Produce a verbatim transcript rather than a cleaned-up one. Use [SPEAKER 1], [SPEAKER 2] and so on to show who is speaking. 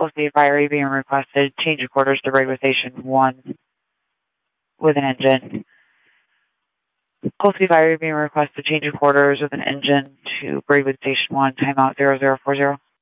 [SPEAKER 1] Coastal Fire being requested. Change of quarters to Braidwood Station one with an engine. Coastal Fire being requested. Change of quarters with an engine to Braidwood Station one. Timeout zero zero four zero.